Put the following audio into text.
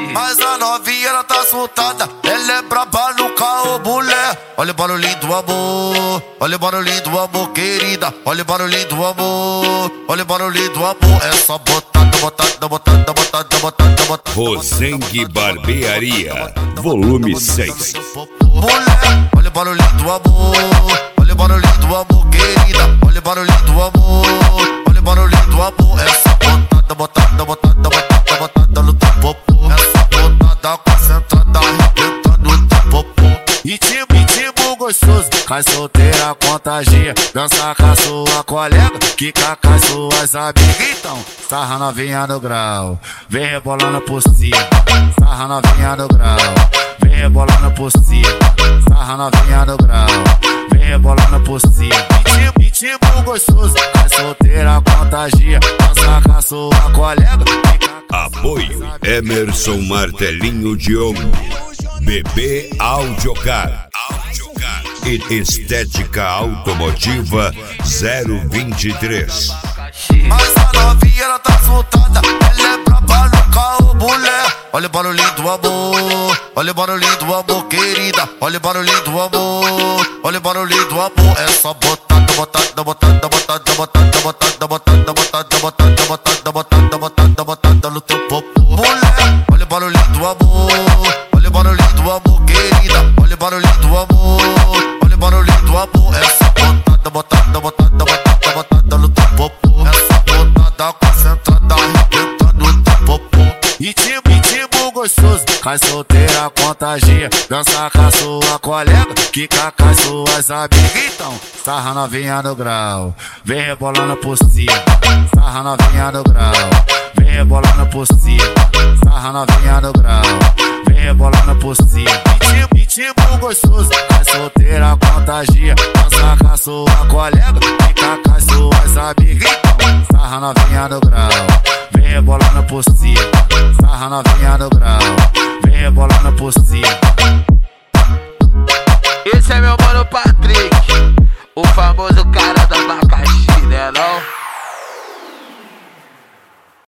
Mas a novinha ela tá soltada, ela é braba no caô, mulher. Olha o barulhinho do amor, olha o barulhinho do amor, querida. Olha o barulhinho do amor, olha o barulhinho do amor. É só botada, botada, botada, botada, botada, botada. Rosengue Barbearia, volume 6. Mulher, olha o barulhinho do amor, olha o barulhinho do amor, querida. Olha o barulhinho do amor, olha o barulhinho do amor. É só botada, botada, botada, botada, botada no teu popô. É só botada concentrada, arrebentando no teu popô. Ritmo gostoso, cai solteira, contagia. Dança com a sua colega, quica com as suas amigas. Então, sarra novinha no grau, vem rebolando por cima. Sarra novinha no grau, vem rebolando por cima. Sarra novinha no grau, vem rebolando por cima. Ritmo gostoso, cai solteira, contagia. Dança com a sua colega, Apoio Emerson Martelinho de Ouro, BB Audiocar e Estética Automotiva 023. Mas a novinha ela tá soltada, ela é braba no caô, mulher. Olha o barulhinho do amor, olha o barulhinho do amor, querida. Olha o barulhinho do amor, olha o barulhinho do amor. É só botada, botada, botada, botada, botada, botada, botada, botada, botada, botada, botada, botada, botada no teu popô. Mulher, olha o barulhinho do amor, olha o barulhinho do amor, querida. Olha o barulhinho do amor, olha o barulhinho do amor. É só botada, botada, botada, botada, botada no teu popô. É só botada concentrada, arrebentando no teu popô. Ritmo gostoso, cai solteira, contagia. Dança com a sua colega, quica com as suas amigas. Então, sarra novinha no grau, vem rebolando por cima. Sarra novinha no grau, vem rebolando por cima. Sarra novinha no grau, vem rebolando por cima. Ritmo gostoso, cai solteira, contagia. Dança com a sua colega, quica com as suas amigas. Então, sarra novinha no grau, vem rebolando por cima. Sarra novinha no grau, vem rebolando por cima.